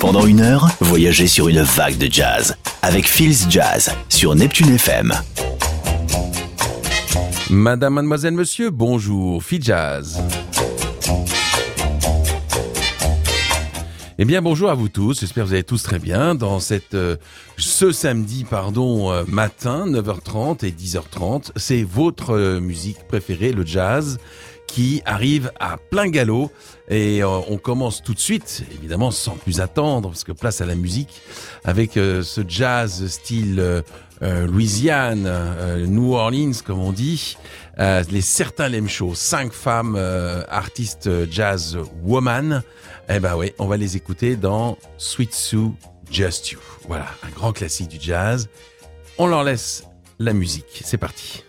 Pendant 1 heure, voyagez sur une vague de jazz avec Feels Jazz sur Neptune FM. Madame, mademoiselle, monsieur, bonjour, Feels Jazz. Eh bien, bonjour à vous tous, j'espère que vous allez tous très bien dans ce samedi matin, 9h30 et 10h30. C'est votre musique préférée, le jazz, qui arrive à plein galop. Et on commence tout de suite, évidemment sans plus attendre, parce que place à la musique, avec ce jazz style Louisiane, New Orleans comme on dit, certains l'aiment chaud, 5 femmes artistes jazz woman. Eh ben oui, on va les écouter dans Sweet Sue, Just You. Voilà, un grand classique du jazz. On leur laisse la musique, c'est parti.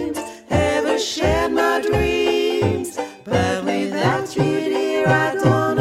Shared my dreams, but without you, dear, I don't know.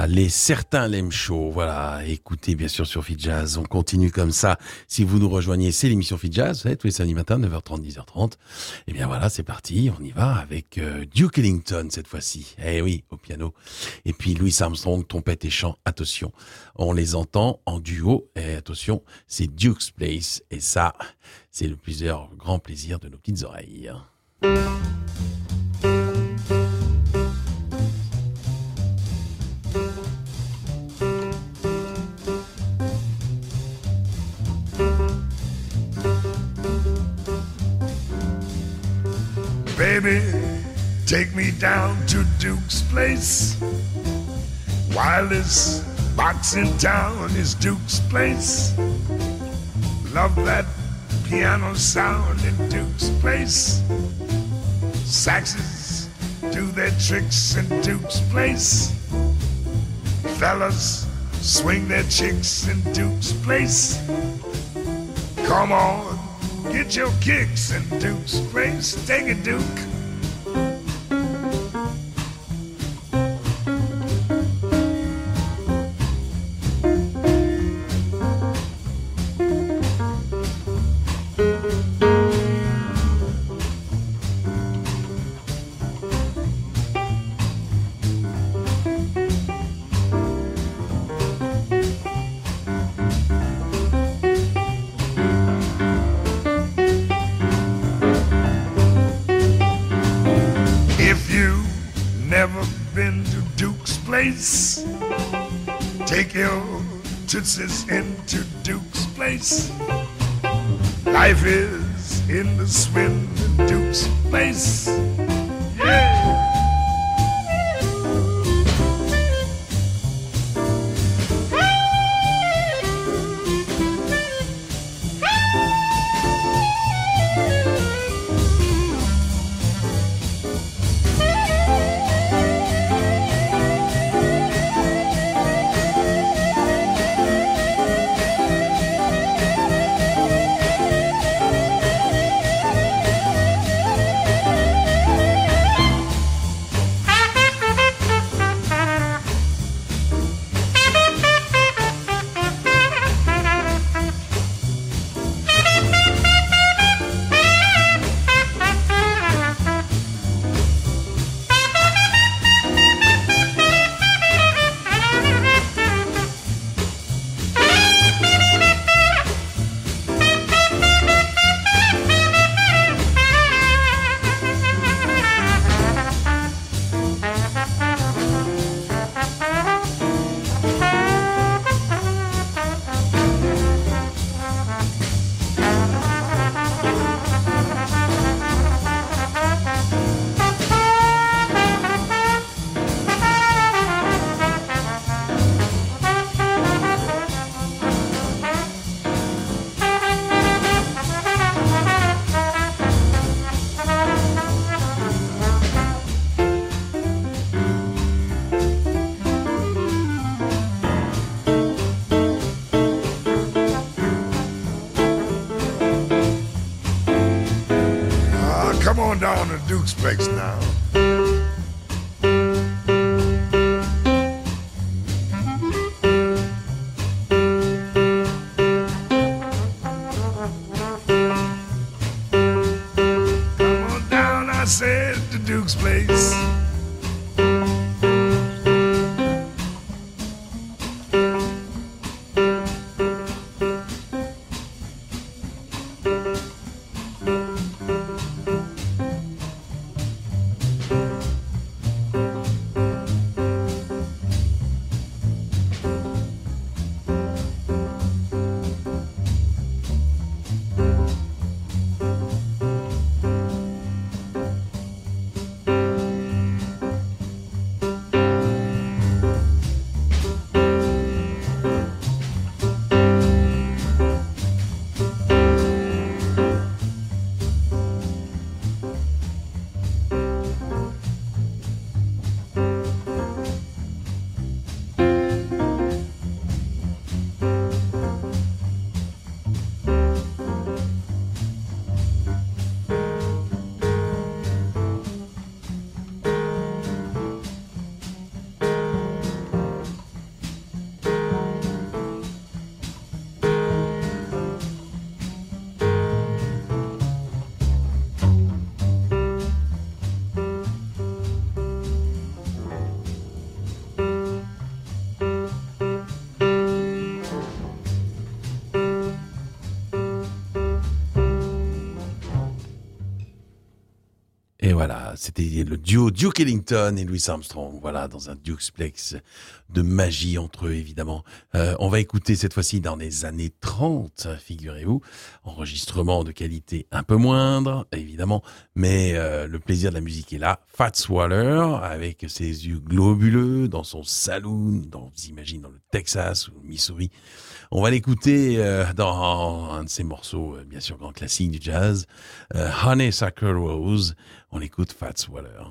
Voilà, les certains l'aiment chaud. Voilà, écoutez bien sûr sur Fit Jazz. On continue comme ça. Si vous nous rejoignez, c'est l'émission Fit Jazz, vous savez, tous les samedis matins, 9h30, 10h30. Et bien voilà, c'est parti. On y va avec Duke Ellington cette fois-ci. Eh oui, au piano. Et puis Louis Armstrong, trompette et chant. Attention, on les entend en duo. Et attention, c'est Duke's Place. Et ça, c'est le grand plaisir de nos petites oreilles. Baby, take me down to Duke's Place. Wildest box in town is Duke's Place. Love that piano sound in Duke's Place. Saxes do their tricks in Duke's Place. Fellas swing their chicks in Duke's Place. Come on, get your kicks in Duke's Place. Take it, Duke. Take your tootsies into Duke's Place. Life is in the swing in Duke's Place. Yeah. Come on down to Duke's Place now. Come on down, I said, to Duke's Place. Et voilà, c'était le duo Duke Ellington et Louis Armstrong. Voilà, dans un Dukesplex de magie entre eux, évidemment. On va écouter cette fois-ci dans les années 30, figurez-vous. Enregistrement de qualité un peu moindre, évidemment, mais le plaisir de la musique est là. Fats Waller, avec ses yeux globuleux, dans son saloon, vous imaginez, dans le Texas ou le Missouri. On va l'écouter dans un de ses morceaux, bien sûr, grand classique du jazz, Honeysuckle Rose. On écoute Fats Waller.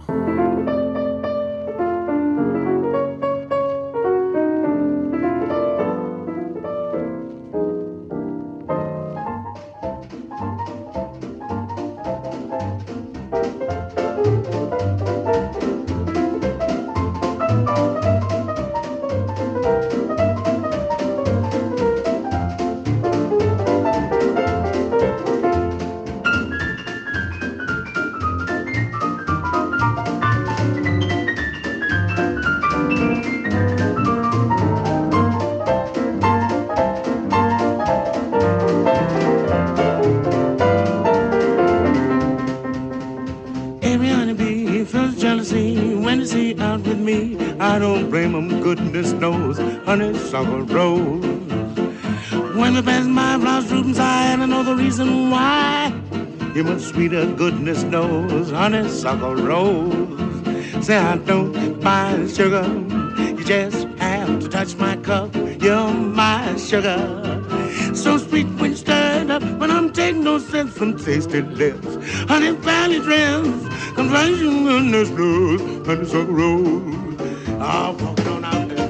Goodness knows, honeysuckle rose. When the best my flowers droop inside, I know the reason why. You're much sweeter, goodness knows, honeysuckle rose. Say I don't buy sugar, you just have to touch my cup. You're my sugar, so sweet when you stir it up. When I'm taking no sense from tasted lips. Honey Valley friends, confession, goodness knows, honeysuckle rose. I'll walk on out there.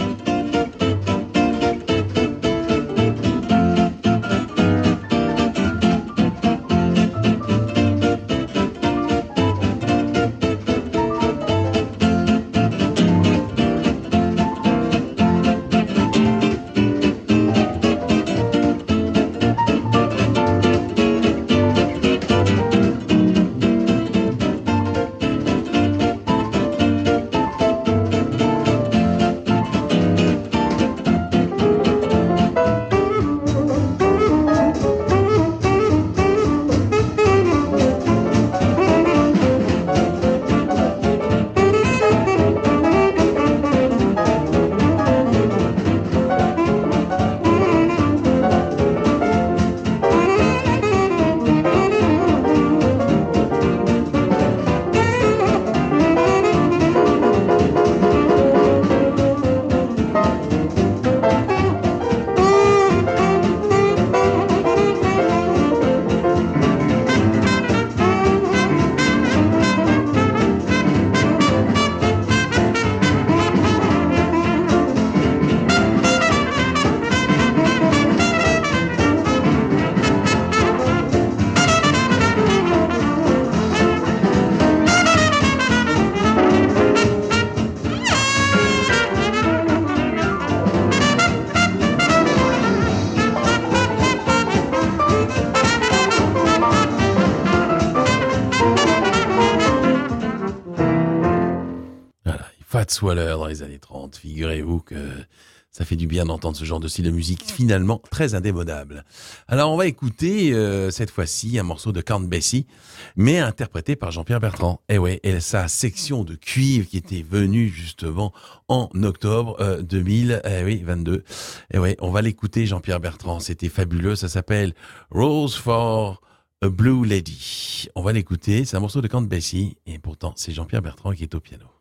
Fats Waller dans les années 30. Figurez-vous que ça fait du bien d'entendre ce genre de style de musique finalement très indémodable. Alors on va écouter cette fois-ci un morceau de Count Basie, mais interprété par Jean-Pierre Bertrand. Et ouais, et sa section de cuivre qui était venue justement en octobre 2022. Et ouais, on va l'écouter Jean-Pierre Bertrand. C'était fabuleux. Ça s'appelle Rose for a Blue Lady. On va l'écouter. C'est un morceau de Count Basie et pourtant c'est Jean-Pierre Bertrand qui est au piano.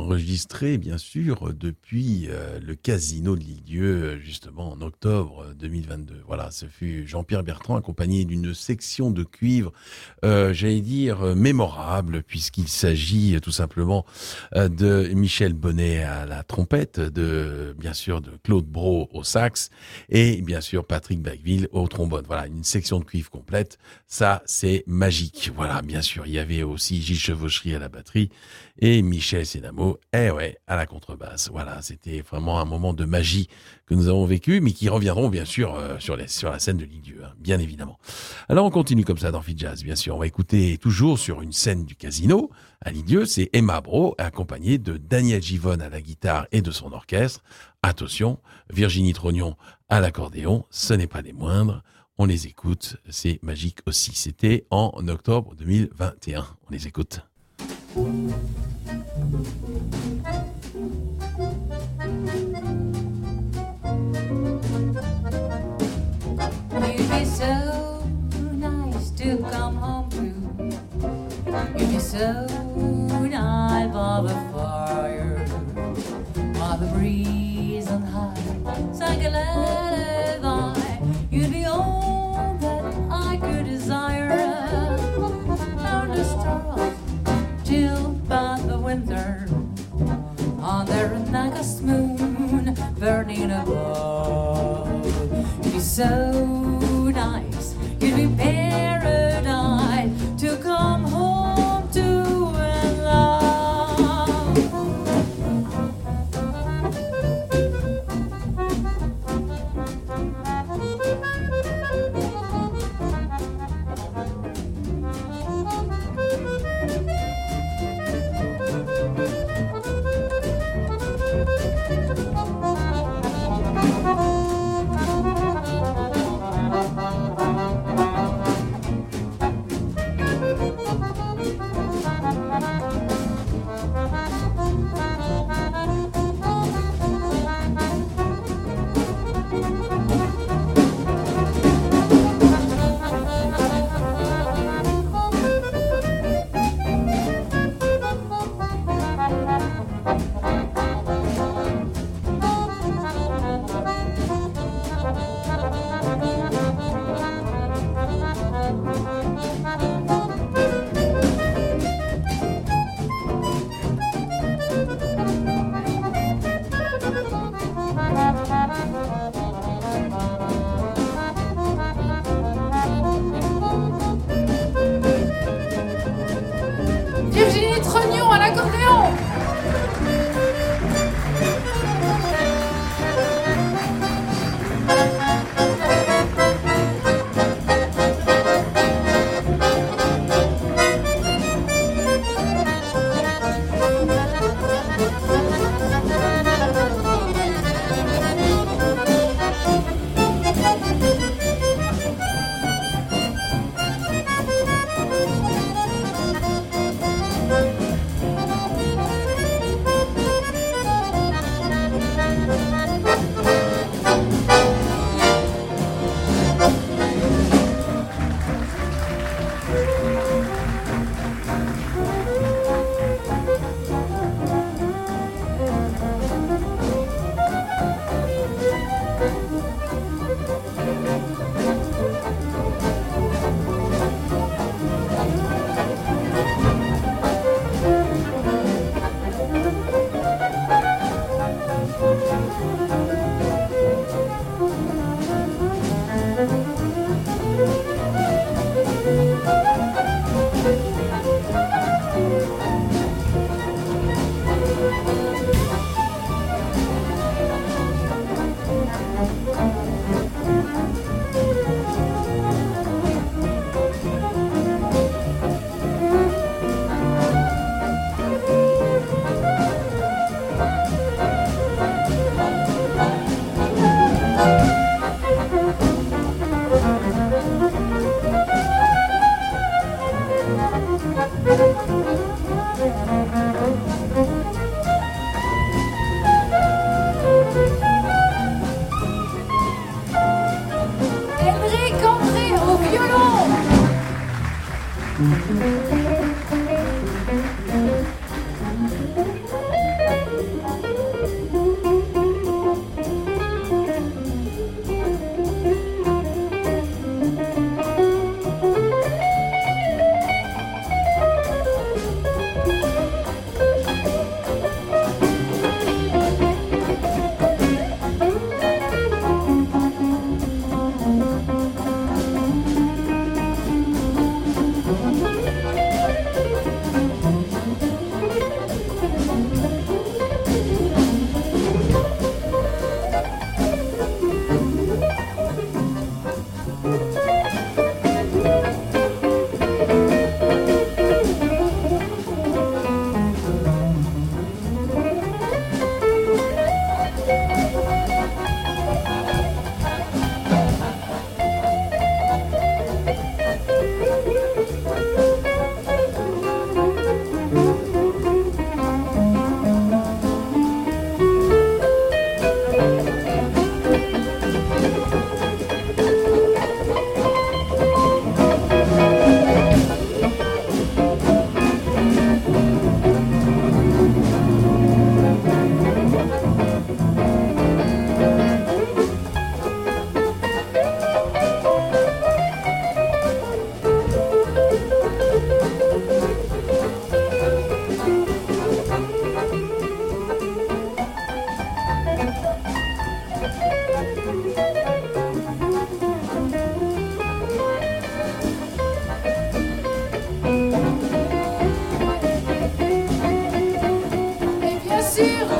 enregistré, bien sûr, depuis le Casino de l'Île-Dieu, justement, en octobre 2022. Voilà, ce fut Jean-Pierre Bertrand, accompagné d'une section de cuivre, j'allais dire, mémorable, puisqu'il s'agit tout simplement de Michel Bonnet à la trompette, bien sûr, de Claude Brault au sax, et bien sûr, Patrick Bacqueville au trombone. Voilà, une section de cuivre complète. Ça, c'est magique. Voilà, bien sûr, il y avait aussi Gilles Chevauchery à la batterie et Michel Sénamo, à la contrebasse. Voilà, c'était vraiment un moment de magie que nous avons vécu, mais qui reviendront bien sûr sur la scène de l'Île-Dieu, hein, bien évidemment. Alors on continue comme ça dans Fit Jazz, bien sûr. On va écouter toujours sur une scène du Casino à l'Île-Dieu, c'est Emma Brault, accompagnée de Daniel Givonne à la guitare et de son orchestre. Attention, Virginie Trognon à l'accordéon, ce n'est pas les moindres. On les écoute, c'est magique aussi. C'était en octobre 2021. On les écoute. You'd be so nice to come home to. You'd be so nice by the fire, while the breeze on high sang a lullaby. You'd be all that I could desire. Down the stars till by the winter, on the August moon burning above. You'd be so nice, you'd be paradise to come home to and love.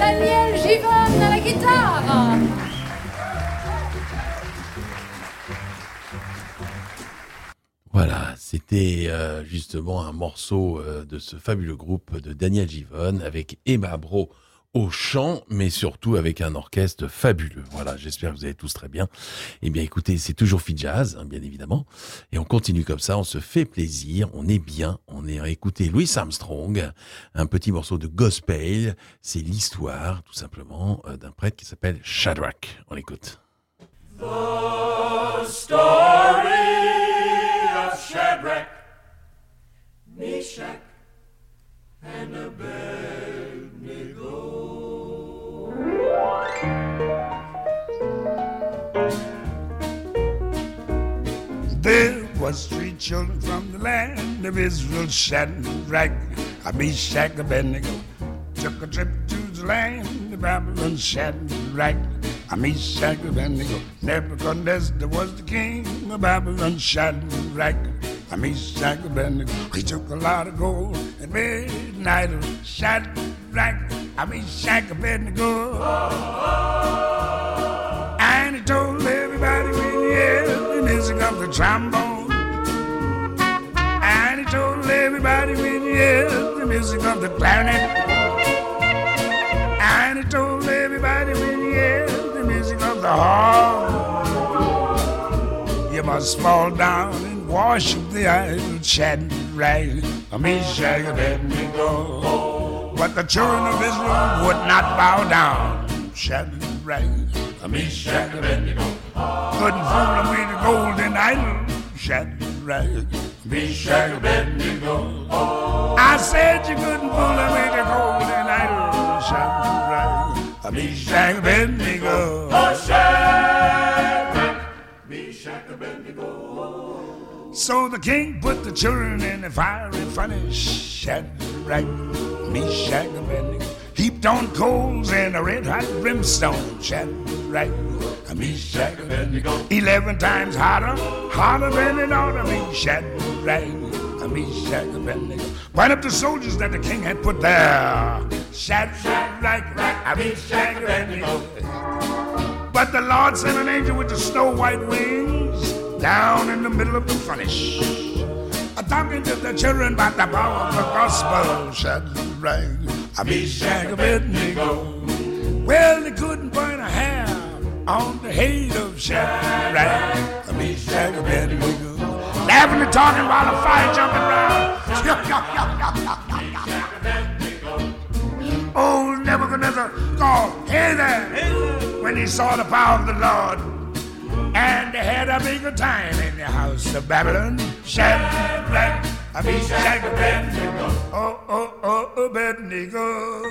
Daniel Givonne à la guitare. Voilà, c'était justement un morceau de ce fabuleux groupe de Daniel Givonne avec Emma Bro au chant, mais surtout avec un orchestre fabuleux. Voilà, j'espère que vous allez tous très bien. Eh bien, écoutez, c'est toujours Fit Jazz, hein, bien évidemment. Et on continue comme ça, on se fait plaisir, on est bien. On est à écouter Louis Armstrong, un petit morceau de gospel. C'est l'histoire, tout simplement, d'un prêtre qui s'appelle Shadrach. On l'écoute. The story of Shadrach, Meshach, and Abednego. There was three children from the land of Israel, Shadrach, Meshach, Abednego. Took a trip to the land of Babylon, Shadrach, Meshach, Abednego. Nebuchadnezzar was the king of Babylon, Shadrach, Meshach, Abednego. He took a lot of gold and made an idol, Shadrach, Meshach, Abednego. And he told everybody when he heard the music of the trombone. And he told everybody when he heard the music of the clarinet. And he told everybody when he heard the music of the harp, you must fall down and worship the idol, Shadrach, Meshach, Abednego. But the children of Israel would not bow down, Shadrach, Meshach, Abednego. Couldn't fool them with the golden idol, Shadrach, Meshach, Abednego. I said you couldn't fool them with the golden idol, Shadrach, Meshach, Abednego. Oh, Shadrach, Meshach, Abednego. So the king put the children in the fiery furnace, Shadrach, Meshach, Abednego. Heaped on coals and a red hot brimstone, Shadrach, Meshach, Abednego. 11 times hotter than it ought to be, Shadrach, Meshach, Abednego. Went up the soldiers that the king had put there, Shadrach, Meshach, Abednego. But the Lord sent an angel with the snow white wings down in the middle of the furnace, talking to the children about the power of the gospel, Shadrach, Meshach, Abednego. Well, they couldn't burn a hair on the head of Shadrach, Meshach, Abednego. Laughing and talking while the fire jumping around. Old Nebuchadnezzar called, "Hey there," when he saw the power of the Lord. And they had a bigger time in the house of Babylon, Shadrach, Meshach, Abednego. Abednego.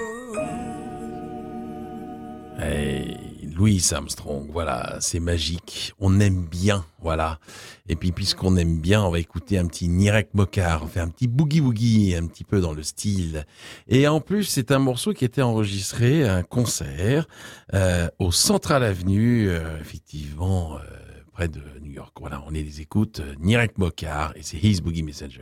Hey, Louis Armstrong, voilà, c'est magique. On aime bien, voilà. Et puis, puisqu'on aime bien, on va écouter un petit Nirek Mokar, on fait un petit boogie-woogie, un petit peu dans le style. Et en plus, c'est un morceau qui était enregistré à un concert au Central Avenue, effectivement, près de New York. Voilà, on les écoute, Nirek Mokar, et c'est His Boogie Messenger.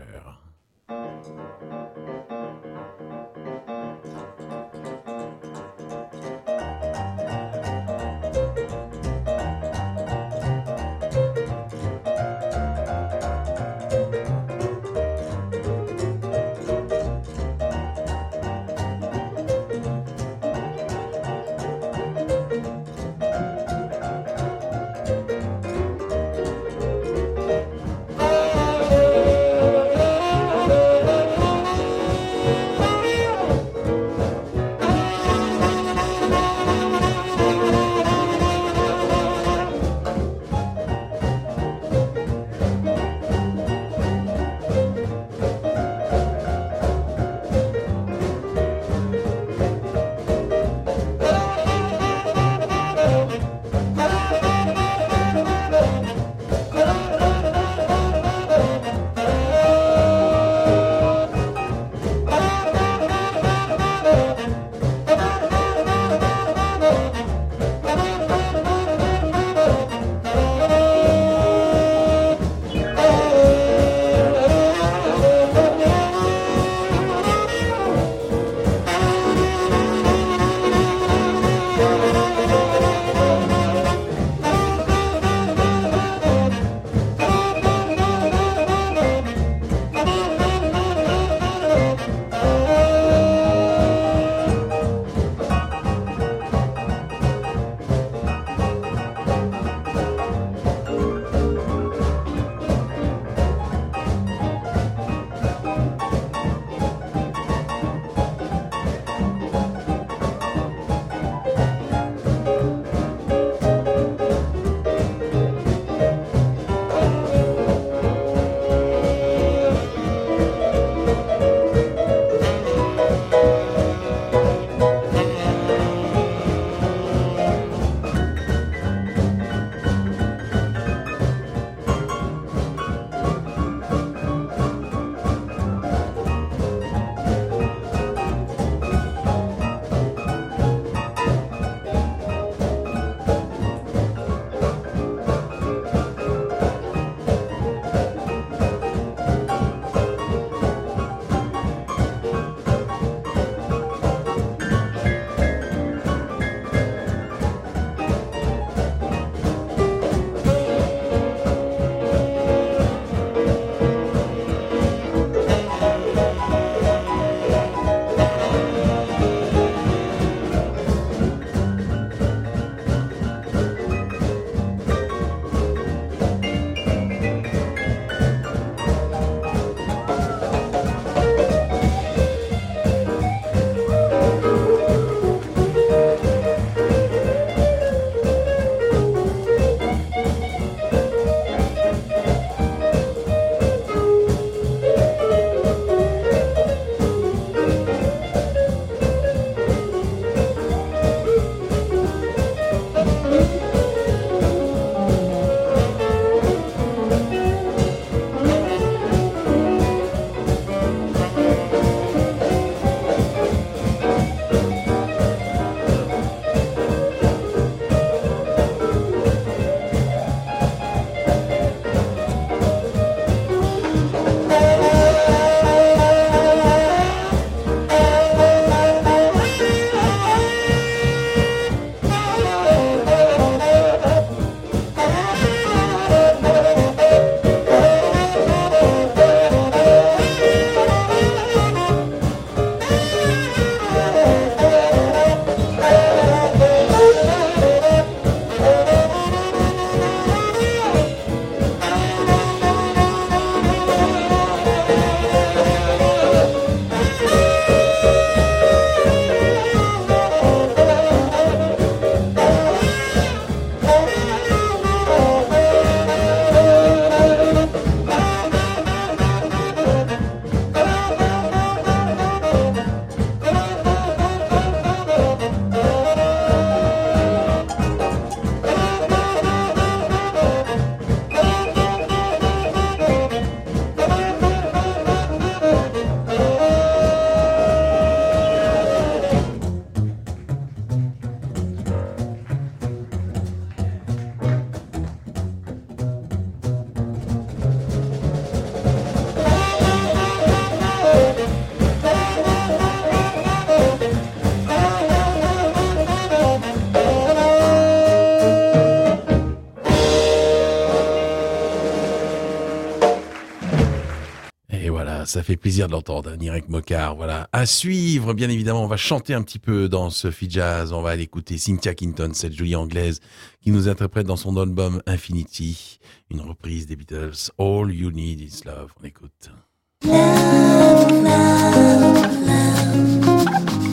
ça fait plaisir de l'entendre, hein, Nirek Mokar. Voilà. À suivre, bien évidemment, on va chanter un petit peu dans ce Fi Jazz. On va aller écouter Cynthia Kinton, cette jolie anglaise qui nous interprète dans son album Infinity, une reprise des Beatles. All You Need Is Love. On écoute. Love, love, love.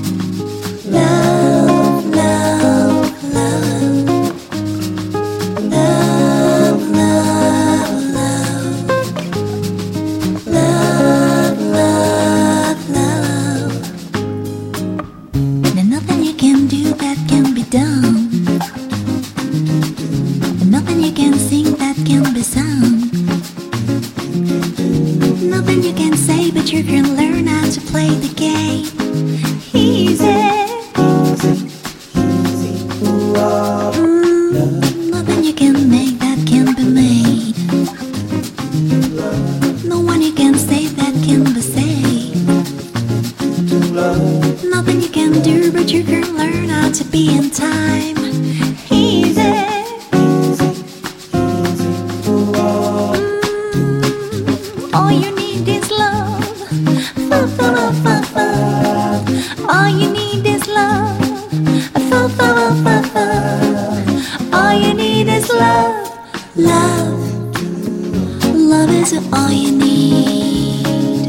Love, love, love. Love, love, love. Love, love, love. There's nothing you can do that can be done. There's nothing you can sing that can be sung. Nothing you can say, but you can learn how to play the game. Easy. Nothing you can make that can be made. No one you can say that can be said. Nothing you can do, but you can learn how to be in time. Easy. All you need is love. Fa, fa, fa, fa. All you need is love. Fa, fa, fa, fa. All you need is love. Love. Love is all you need.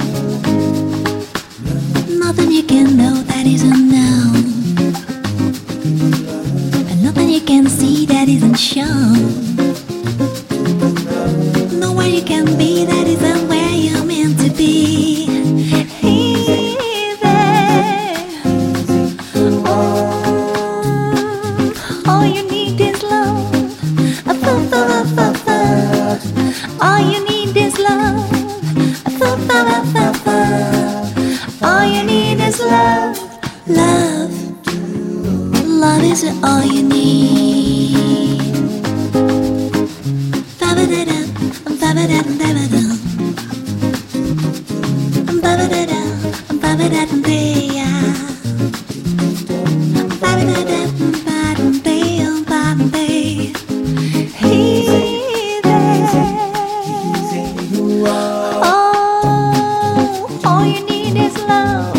Nothing you can know that isn't known. And nothing you can see that isn't shown. Nowhere you can be that isn't where you're meant to be. All you need is love. All you need is love. All you need is love. Love. Love is all you need. All you need is love.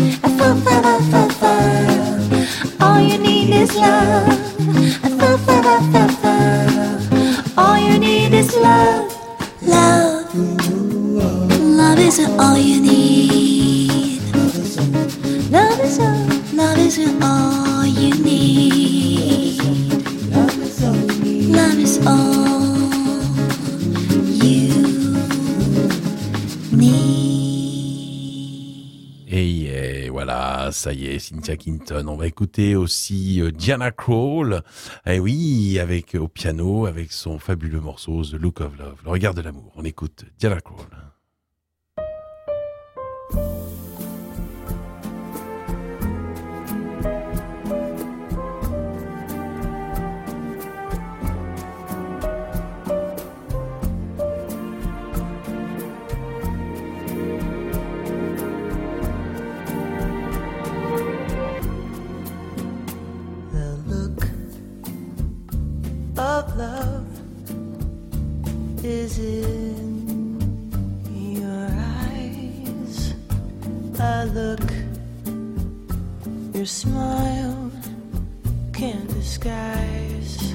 All you need is love. All you need is love. Love. Love is all you need. Love is all you need. Love is all you need. Et voilà, ça y est, Cynthia Kinton. On va écouter aussi Diana Krall. Et oui, avec au piano, avec son fabuleux morceau The Look of Love, le regard de l'amour. On écoute Diana Krall. Of love is in your eyes. I look, your smile can't disguise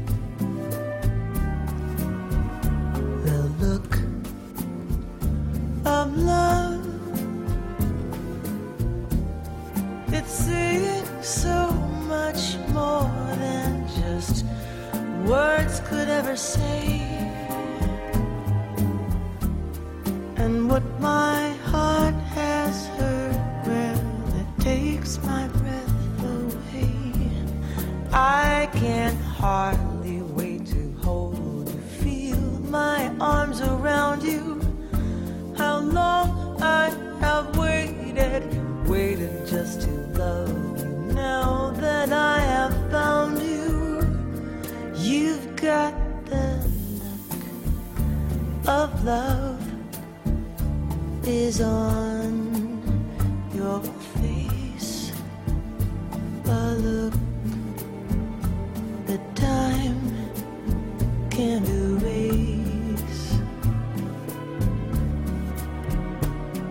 the look of love. It's saying so much more than just words could ever say. And what my heart has heard, well, it takes my breath away. I can hardly wait to hold you, feel my arms around you. How long I have waited just to love you. Now that I have found you, you've got the look of love is on your face. A look that time can't erase.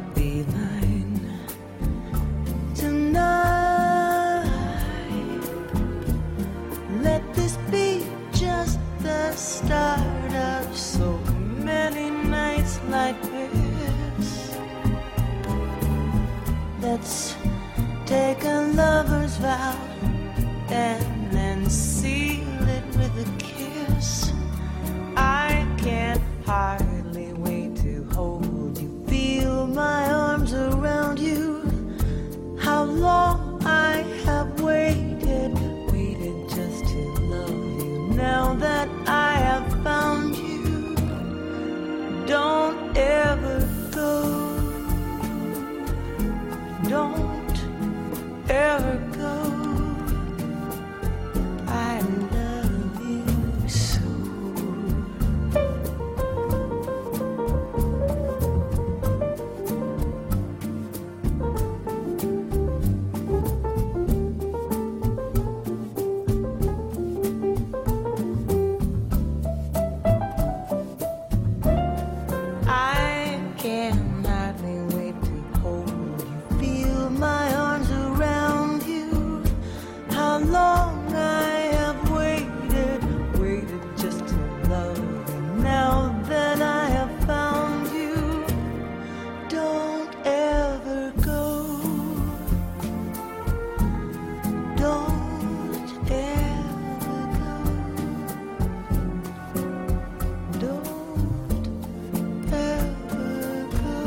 vow and then seal it with a kiss. I can't hardly wait to hold you, feel my arms around you. How long I have waited, waited just to love you. Now that I have found you, don't ever go. Don't ever go. I love you so. I can hardly wait to hold you, feel my arms around you. How long I have waited, waited just to love you. Now that I have found you, don't ever go. Don't ever go. Don't ever go.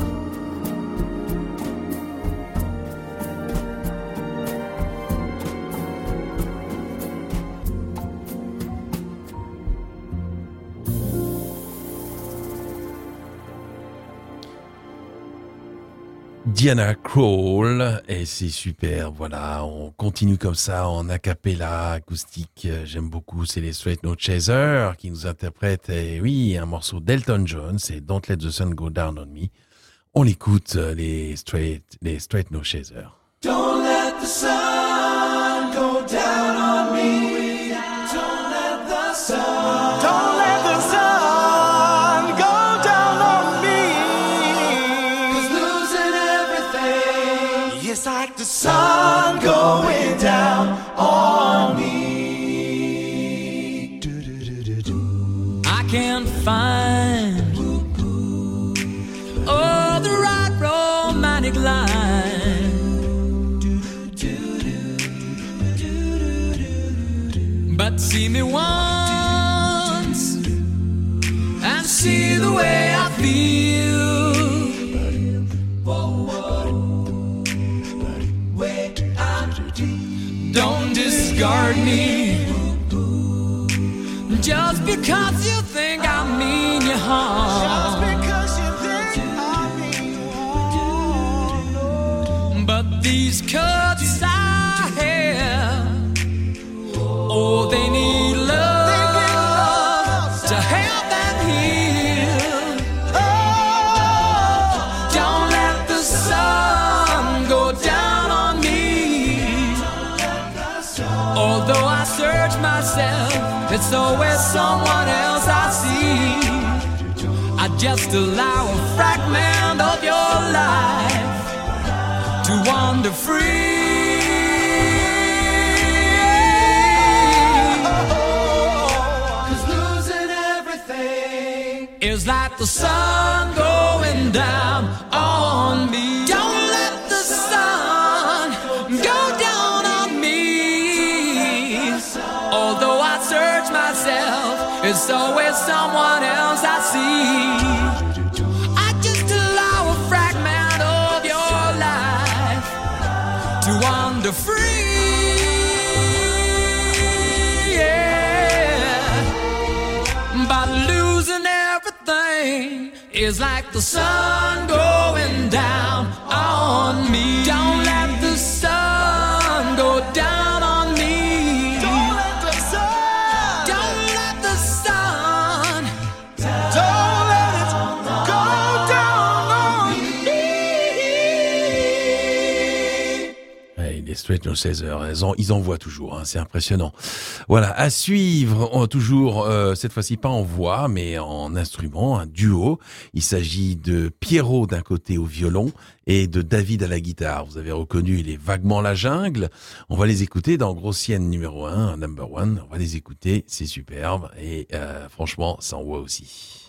Diana Krall, et c'est super, voilà, on continue comme ça en a cappella acoustique, j'aime beaucoup, c'est les Straight No Chaser qui nous interprètent, et oui, un morceau d'Elton John, c'est Don't Let the Sun Go Down on Me. On l'écoute, les Straight No Chaser. Don't let the sun go down on me. Don't let the sun. Don't let the sun go down on me. 'Cause losing everything. It's like the sun going down on me. I can't find the right romantic line, but see me once and see the way I feel. Don't discard me just because you think I mean you harm. Because you think I mean you. But these cuts I have, oh, they need love to help them heal. Don't let the sun go down on me. Although I search myself, it's always someone else I see. I just allow a fragment of your life to wander free. 'Cause losing everything Is like the sun going down on me. Don't let the sun go down on me. Although I search myself, it's always someone else I see. I just allow a fragment of your life to wander free. Yeah. By losing everything is like the sun going down on me. Don't let the sun go down on me. Don't let the sun. Don't let the sun. Don't let it go down on me. Ouais, les Straight No Chaser, ils envoient toujours, hein, c'est impressionnant. Voilà, à suivre, toujours, cette fois-ci pas en voix, mais en instrument, un duo. Il s'agit de Pierrot d'un côté au violon et de David à la guitare. Vous avez reconnu, il est vaguement la jungle. On va les écouter dans Grossienne numéro 1, number 1. On va les écouter, c'est superbe. Et franchement, ça envoie aussi.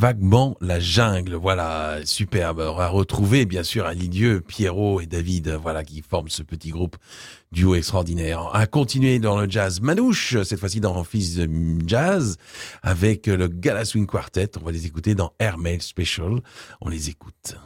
Vaguement la jungle, voilà, superbe. On va retrouver bien sûr à Lisieux, Pierrot et David, voilà, qui forment ce petit groupe duo extraordinaire. À continuer dans le jazz manouche, cette fois-ci dans Fils Jazz, avec le Gala Swing Quartet. On va les écouter dans Airmail Special. On les écoute.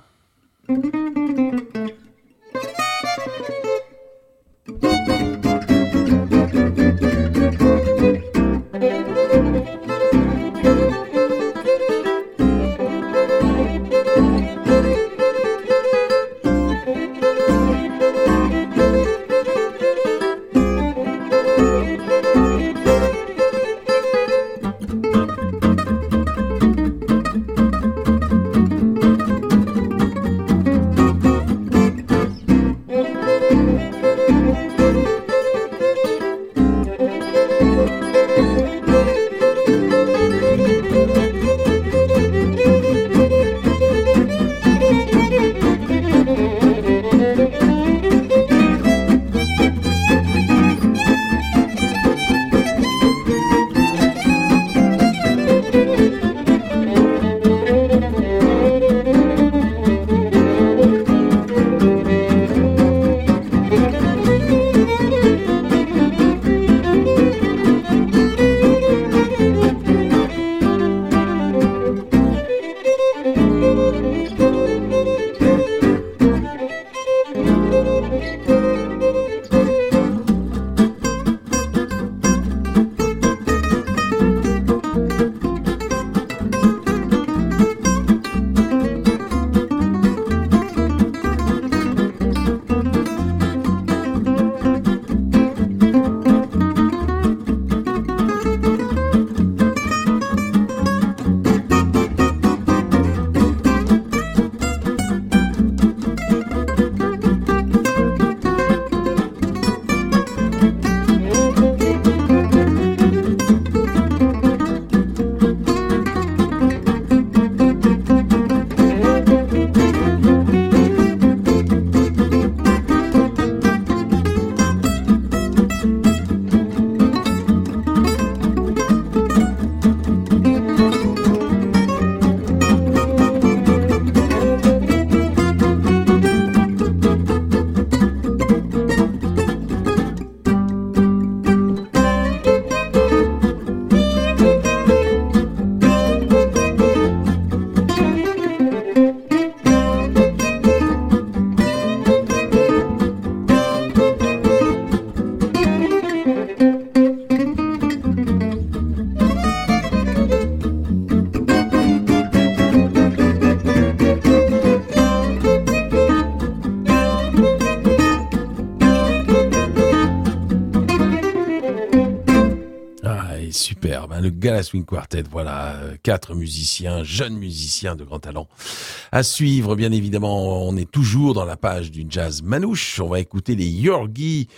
Le Gala Swing Quartet, voilà, 4 musiciens, jeunes musiciens de grand talent. À suivre, bien évidemment, on est toujours dans la page du jazz manouche. On va écouter les Jorgi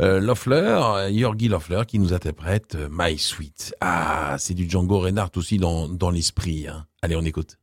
Loeffler qui nous interprète My Sweet. Ah, c'est du Django Reinhardt aussi dans l'esprit. Hein. Allez, on écoute.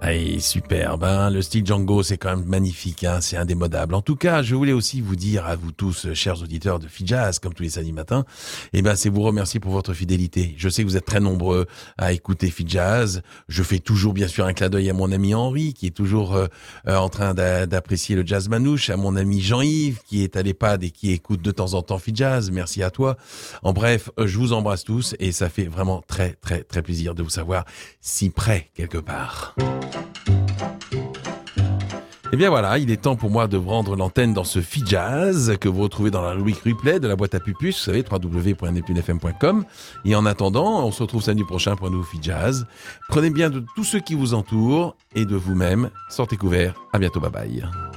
Allez, superbe, hein. Le style Django, c'est quand même magnifique, hein. C'est indémodable. En tout cas, je voulais aussi vous dire à vous tous, chers auditeurs de Fijazz, comme tous les samedis matins, c'est vous remercier pour votre fidélité. Je sais que vous êtes très nombreux à écouter Fijazz. Je fais toujours, bien sûr, un clin d'œil à mon ami Henri, qui est toujours en train d'apprécier le jazz manouche, à mon ami Jean-Yves, qui est à l'EHPAD et qui écoute de temps en temps Fijazz. Merci à toi. En bref, je vous embrasse tous et ça fait vraiment très, très, très plaisir de vous savoir si près quelque part. Et bien voilà, il est temps pour moi de rendre l'antenne dans ce Fijazz que vous retrouvez dans la rubrique replay de la boîte à pupus, vous savez, www.neptunefm.com. Et en attendant, on se retrouve samedi prochain pour un nouveau Fijazz. Prenez bien de tous ceux qui vous entourent et de vous-même. Sortez couverts. À bientôt, bye bye.